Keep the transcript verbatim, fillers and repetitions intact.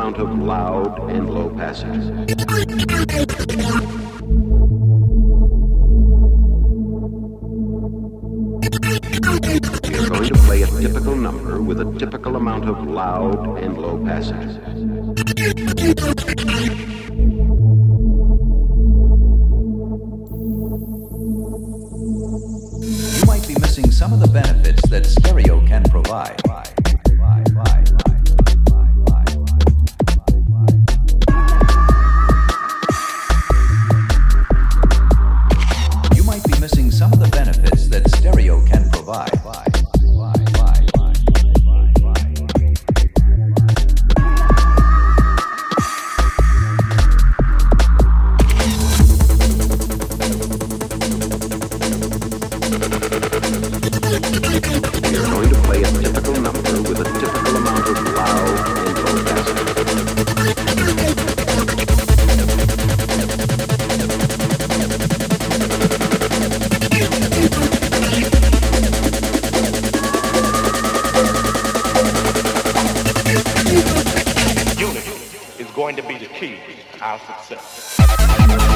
amount of loud and low passage. We are going to play a typical number with a typical amount of loud and low passage. You might be missing some of the benefits that stereo can provide. You might be missing some of the benefits that stereo can provide. We are going to play a typical number with a typical amount of loud and low passage. Unity is going to be the key to our success.